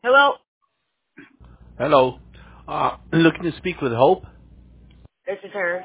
Hello, Hello. Looking to speak with Hope. this is her.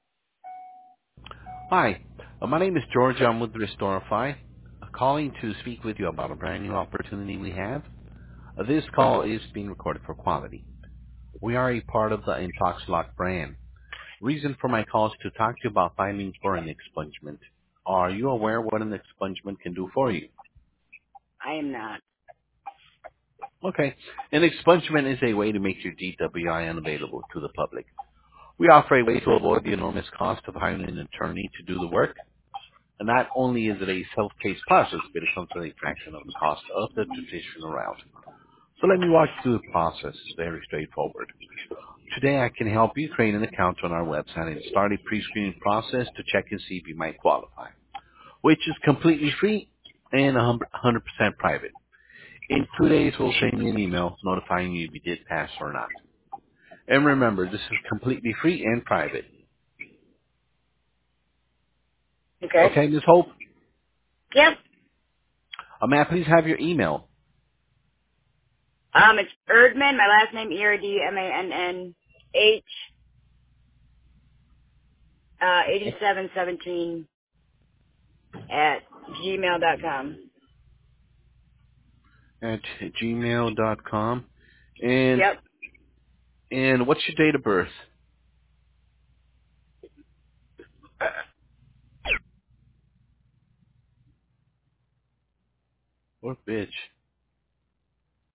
Hi. My name is George. I'm with Restorify. Calling to speak with you about a brand new opportunity we have. This call is being recorded for quality. We are a part of the IntoxLock brand. Reason for my call is to talk to you about filing for an expungement. Are you aware what an expungement can do for you? I am not. Okay. An expungement is a way to make your DWI unavailable to the public. We offer a way to avoid the enormous cost of hiring an attorney to do the work. And not only is it a self-paced process, but it comes at a fraction of the cost of the traditional route. So let me walk you through the process. It's very straightforward. Today I can help you create an account on our website and start a pre-screening process to check and see if you might qualify, which is completely free and 100% private. In 2 days, we'll send you an email notifying you if you did pass or not. And remember, this is completely free and private. Okay. Okay, Ms. Hope? Yep. May I please have your email? It's Erdman. My last name Erdmannh. 8717 at gmail.com. At gmail.com. And Yep. And what's your date of birth? Or bitch.